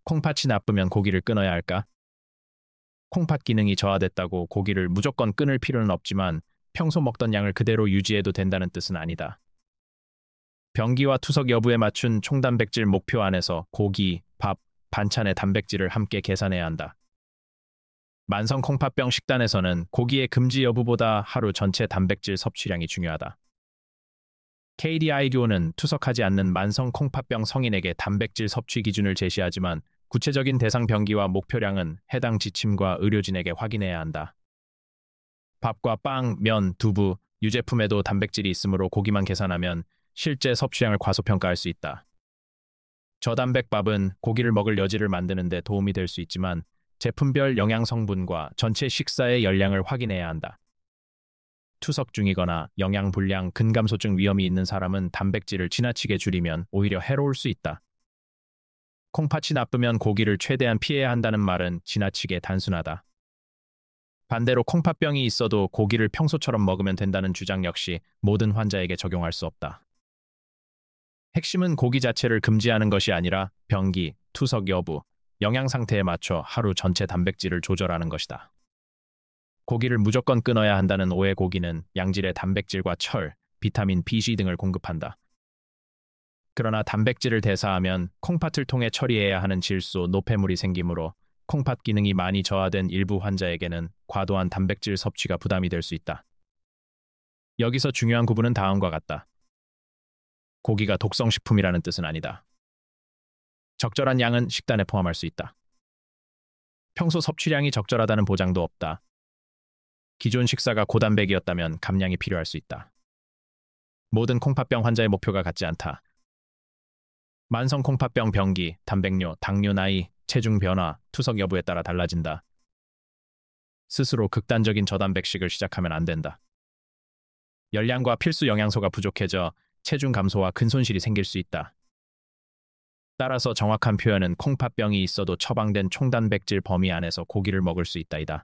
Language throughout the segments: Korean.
콩팥이 나쁘면 고기를 끊어야 할까? 콩팥 기능이 저하됐다고 고기를 무조건 끊을 필요는 없지만 평소 먹던 양을 그대로 유지해도 된다는 뜻은 아니다. 병기와 투석 여부에 맞춘 총단백질 목표 안에서 고기, 밥, 반찬의 단백질을 함께 계산해야 한다. 만성 콩팥병 식단에서는 고기의 금지 여부보다 하루 전체 단백질 섭취량이 중요하다. KDIGO는 투석하지 않는 만성 콩팥병 성인에게 단백질 섭취 기준을 제시하지만 구체적인 대상 병기와 목표량은 해당 지침과 의료진에게 확인해야 한다. 밥과 빵, 면, 두부, 유제품에도 단백질이 있으므로 고기만 계산하면 실제 섭취량을 과소평가할 수 있다. 저단백밥은 고기를 먹을 여지를 만드는 데 도움이 될 수 있지만 제품별 영양 성분과 전체 식사의 열량을 확인해야 한다. 투석 중이거나 영양 불량, 근감소증 위험이 있는 사람은 단백질을 지나치게 줄이면 오히려 해로울 수 있다. 콩팥이 나쁘면 고기를 최대한 피해야 한다는 말은 지나치게 단순하다. 반대로 콩팥병이 있어도 고기를 평소처럼 먹으면 된다는 주장 역시 모든 환자에게 적용할 수 없다. 핵심은 고기 자체를 금지하는 것이 아니라 병기, 투석 여부, 영양 상태에 맞춰 하루 전체 단백질을 조절하는 것이다. 고기를 무조건 끊어야 한다는 오해. 고기는 양질의 단백질과 철, 비타민 B, C 등을 공급한다. 그러나 단백질을 대사하면 콩팥을 통해 처리해야 하는 질소, 노폐물이 생기므로 콩팥 기능이 많이 저하된 일부 환자에게는 과도한 단백질 섭취가 부담이 될 수 있다. 여기서 중요한 구분은 다음과 같다. 고기가 독성식품이라는 뜻은 아니다. 적절한 양은 식단에 포함할 수 있다. 평소 섭취량이 적절하다는 보장도 없다. 기존 식사가 고단백이었다면 감량이 필요할 수 있다. 모든 콩팥병 환자의 목표가 같지 않다. 만성 콩팥병 병기, 단백뇨, 당뇨, 나이, 체중 변화, 투석 여부에 따라 달라진다. 스스로 극단적인 저단백식을 시작하면 안 된다. 열량과 필수 영양소가 부족해져 체중 감소와 근손실이 생길 수 있다. 따라서 정확한 표현은 콩팥병이 있어도 처방된 총단백질 범위 안에서 고기를 먹을 수 있다이다.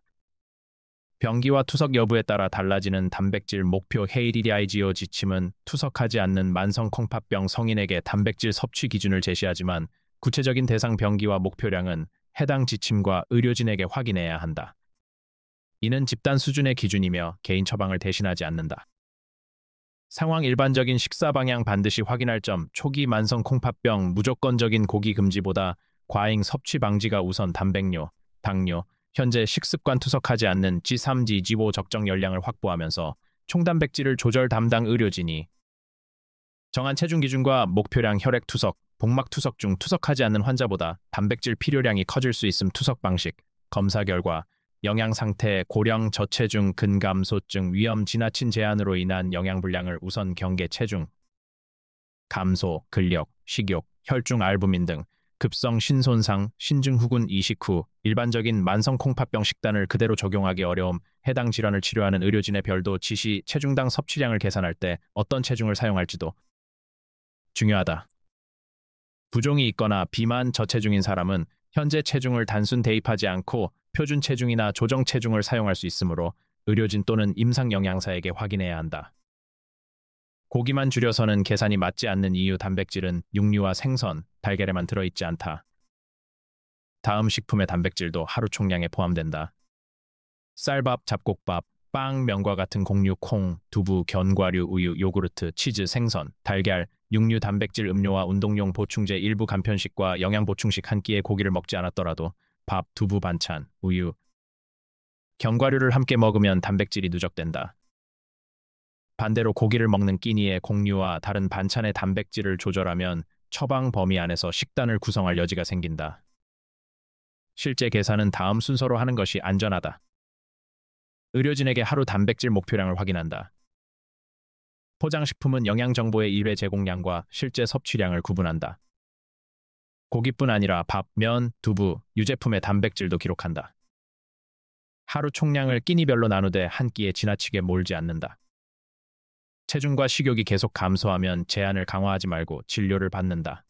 병기와 투석 여부에 따라 달라지는 단백질 목표. KDIGO 지침은 투석하지 않는 만성 콩팥병 성인에게 단백질 섭취 기준을 제시하지만 구체적인 대상 병기와 목표량은 해당 지침과 의료진에게 확인해야 한다. 이는 집단 수준의 기준이며 개인 처방을 대신하지 않는다. 상황 일반적인 식사 방향 반드시 확인할 점. 초기 만성 콩팥병 무조건적인 고기 금지보다 과잉 섭취 방지가 우선. 단백뇨, 당뇨, 현재 식습관 투석하지 않는 G3, G5 적정 열량을 확보하면서 총단백질을 조절 담당 의료진이 정한 체중 기준과 목표량. 혈액 투석, 복막 투석 중 투석하지 않는 환자보다 단백질 필요량이 커질 수 있음. 투석 방식, 검사 결과, 영양 상태, 고령, 저체중, 근감소증, 위험, 지나친 제한으로 인한 영양 불량을 우선 경계. 체중 감소, 근력, 식욕, 혈중 알부민 등 급성 신손상, 신증 후군 이식 후 일반적인 만성 콩팥병 식단을 그대로 적용하기 어려움. 해당 질환을 치료하는 의료진의 별도 지시. 체중당 섭취량을 계산할 때 어떤 체중을 사용할지도 중요하다. 부종이 있거나 비만, 저체중인 사람은 현재 체중을 단순 대입하지 않고 표준 체중이나 조정 체중을 사용할 수 있으므로 의료진 또는 임상 영양사에게 확인해야 한다. 고기만 줄여서는 계산이 맞지 않는 이유. 단백질은 육류와 생선, 달걀에만 들어있지 않다. 다음 식품의 단백질도 하루 총량에 포함된다. 쌀밥, 잡곡밥, 빵, 면과 같은 곡류, 콩, 두부, 견과류, 우유, 요구르트, 치즈, 생선, 달걀, 육류 단백질 음료와 운동용 보충제, 일부 간편식과 영양 보충식 한 끼에 고기를 먹지 않았더라도 밥, 두부, 반찬, 우유, 견과류를 함께 먹으면 단백질이 누적된다. 반대로 고기를 먹는 끼니에 곡류와 다른 반찬의 단백질을 조절하면 처방 범위 안에서 식단을 구성할 여지가 생긴다. 실제 계산은 다음 순서로 하는 것이 안전하다. 의료진에게 하루 단백질 목표량을 확인한다. 포장식품은 영양정보의 1회 제공량과 실제 섭취량을 구분한다. 고기뿐 아니라 밥, 면, 두부, 유제품의 단백질도 기록한다. 하루 총량을 끼니별로 나누되 한 끼에 지나치게 몰지 않는다. 체중과 식욕이 계속 감소하면 제한을 강화하지 말고 진료를 받는다.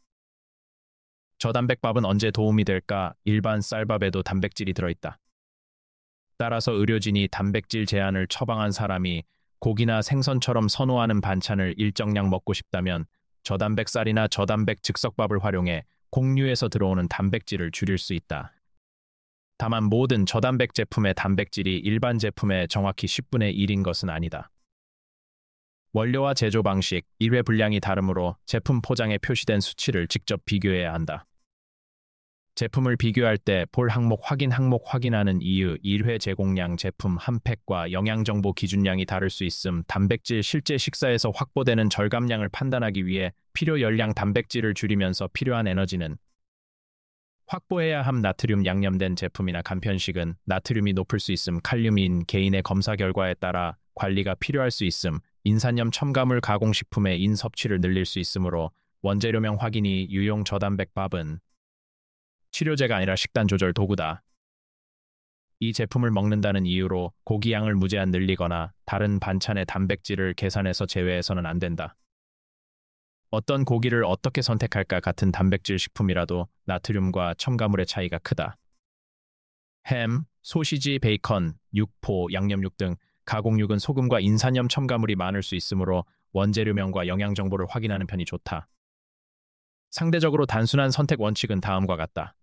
저단백밥은 언제 도움이 될까? 일반 쌀밥에도 단백질이 들어있다. 따라서 의료진이 단백질 제한을 처방한 사람이 고기나 생선처럼 선호하는 반찬을 일정량 먹고 싶다면 저단백 쌀이나 저단백 즉석밥을 활용해 곡류에서 들어오는 단백질을 줄일 수 있다. 다만 모든 저단백 제품의 단백질이 일반 제품의 정확히 10분의 1인 것은 아니다. 원료와 제조 방식, 일회 분량이 다르므로 제품 포장에 표시된 수치를 직접 비교해야 한다. 제품을 비교할 때 볼 항목 확인하는 이유, 1회 제공량 제품 한 팩과 영양정보 기준량이 다를 수 있음, 단백질 실제 식사에서 확보되는 절감량을 판단하기 위해 필요 열량 단백질을 줄이면서 필요한 에너지는 확보해야 함. 나트륨 양념된 제품이나 간편식은 나트륨이 높을 수 있음, 칼륨인 개인의 검사 결과에 따라 관리가 필요할 수 있음, 인산염 첨가물 가공식품의 인 섭취를 늘릴 수 있으므로 원재료명 확인이 유용. 저단백 밥은 치료제가 아니라 식단 조절 도구다. 이 제품을 먹는다는 이유로 고기 양을 무제한 늘리거나 다른 반찬의 단백질을 계산해서 제외해서는 안 된다. 어떤 고기를 어떻게 선택할까? 같은 단백질 식품이라도 나트륨과 첨가물의 차이가 크다. 햄, 소시지, 베이컨, 육포, 양념육 등 가공육은 소금과 인산염 첨가물이 많을 수 있으므로 원재료명과 영양 정보를 확인하는 편이 좋다. 상대적으로 단순한 선택 원칙은 다음과 같다.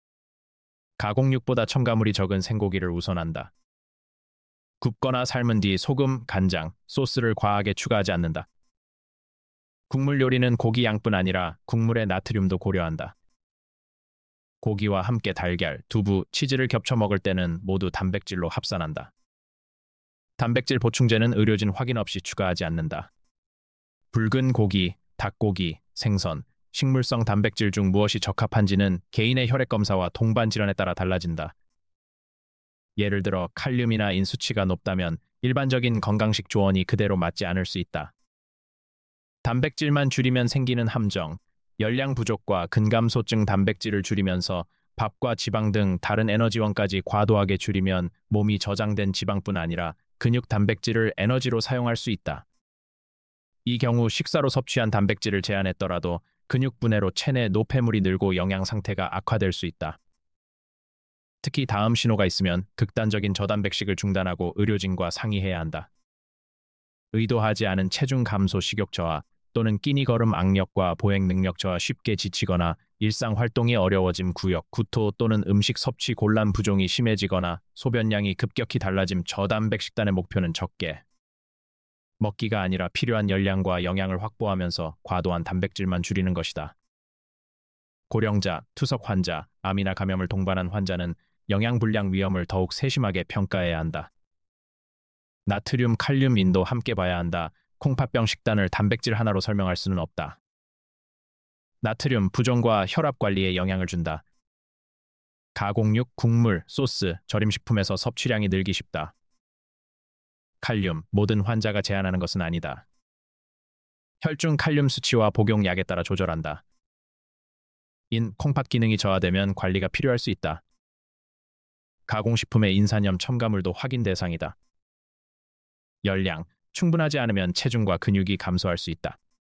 가공육보다 첨가물이 적은 생고기를 우선한다. 굽거나 삶은 뒤 소금, 간장, 소스를 과하게 추가하지 않는다. 국물 요리는 고기 양뿐 아니라 국물의 나트륨도 고려한다. 고기와 함께 달걀, 두부, 치즈를 겹쳐 먹을 때는 모두 단백질로 합산한다. 단백질 보충제는 의료진 확인 없이 추가하지 않는다. 붉은 고기, 닭고기, 생선, 식물성 단백질 중 무엇이 적합한지는 개인의 혈액 검사와 동반 질환에 따라 달라진다. 예를 들어 칼륨이나 인 수치가 높다면 일반적인 건강식 조언이 그대로 맞지 않을 수 있다. 단백질만 줄이면 생기는 함정, 열량 부족과 근감소증. 단백질을 줄이면서 밥과 지방 등 다른 에너지원까지 과도하게 줄이면 몸이 저장된 지방뿐 아니라 근육 단백질을 에너지로 사용할 수 있다. 이 경우 식사로 섭취한 단백질을 제한했더라도 근육 분해로 체내 노폐물이 늘고 영양 상태가 악화될 수 있다. 특히 다음 신호가 있으면 극단적인 저단백식을 중단하고 의료진과 상의해야 한다. 의도하지 않은 체중 감소, 식욕 저하 또는 끼니 걸음 악력과 보행 능력 저하, 쉽게 지치거나 일상 활동이 어려워짐, 구역, 구토 또는 음식 섭취 곤란, 부종이 심해지거나 소변량이 급격히 달라짐. 저단백 식단의 목표는 적게 먹기가 아니라 필요한 열량과 영양을 확보하면서 과도한 단백질만 줄이는 것이다. 고령자, 투석 환자, 암이나 감염을 동반한 환자는 영양 불량 위험을 더욱 세심하게 평가해야 한다. 나트륨, 칼륨 인도 함께 봐야 한다. 콩팥병 식단을 단백질 하나로 설명할 수는 없다. 나트륨 부종과 혈압 관리에 영향을 준다. 가공육, 국물, 소스, 절임식품에서 섭취량이 늘기 쉽다. 칼륨, 모든 환자가 제한하는 것은 아니다. 혈중 칼륨 수치와 복용 약에 따라 조절한다. 인, 콩팥 기능이 저하되면 관리가 필요할 수 있다. 가공식품의 인산염 첨가물도 확인 대상이다. 열량, 충분하지 않으면 체중과 근육이 감소할 수 있다.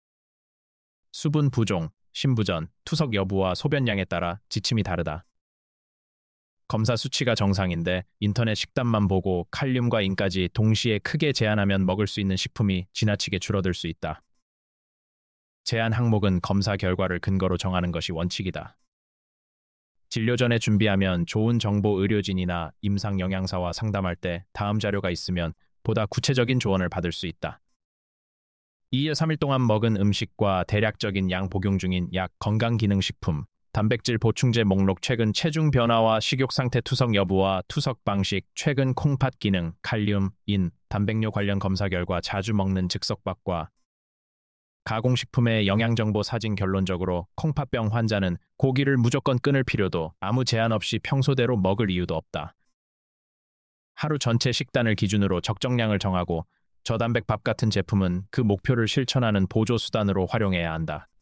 수분 부종, 심부전, 투석 여부와 소변량에 따라 지침이 다르다. 검사 수치가 정상인데 인터넷 식단만 보고 칼륨과 인까지 동시에 크게 제한하면 먹을 수 있는 식품이 지나치게 줄어들 수 있다. 제한 항목은 검사 결과를 근거로 정하는 것이 원칙이다. 진료 전에 준비하면 좋은 정보. 의료진이나 임상 영양사와 상담할 때 다음 자료가 있으면 보다 구체적인 조언을 받을 수 있다. 2일 3일 동안 먹은 음식과 대략적인 양, 복용 중인 약, 건강기능식품, 단백질 보충제 목록, 최근 체중 변화와 식욕 상태, 투석 여부와 투석 방식, 최근 콩팥 기능, 칼륨, 인, 단백뇨 관련 검사 결과, 자주 먹는 즉석밥과 가공식품의 영양정보 사진. 결론적으로 콩팥병 환자는 고기를 무조건 끊을 필요도 아무 제한 없이 평소대로 먹을 이유도 없다. 하루 전체 식단을 기준으로 적정량을 정하고 저단백 밥 같은 제품은 그 목표를 실천하는 보조 수단으로 활용해야 한다.